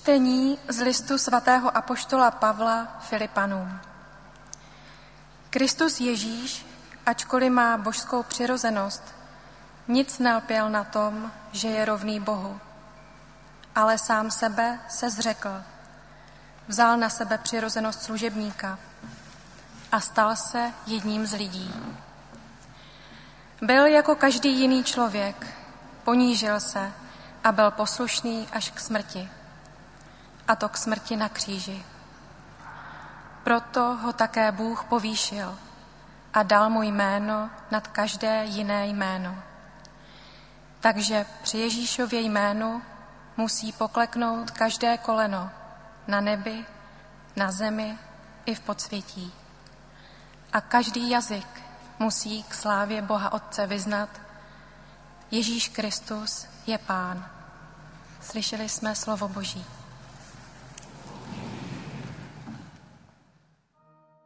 Čtení z listu svatého apoštola Pavla Filipanům. Kristus Ježíš, ačkoliv má božskou přirozenost, nic nelpěl na tom, že je rovný Bohu, ale sám sebe se zřekl. Vzal na sebe přirozenost služebníka a stal se jedním z lidí. Byl jako každý jiný člověk, ponížil se a byl poslušný až k smrti, a to k smrti na kříži. Proto ho také Bůh povýšil a dal mu jméno nad každé jiné jméno. Takže při Ježíšově jménu musí pokleknout každé koleno na nebi, na zemi i v podsvětí. A každý jazyk musí k slávě Boha Otce vyznat: Ježíš Kristus je Pán. Slyšeli jsme slovo Boží.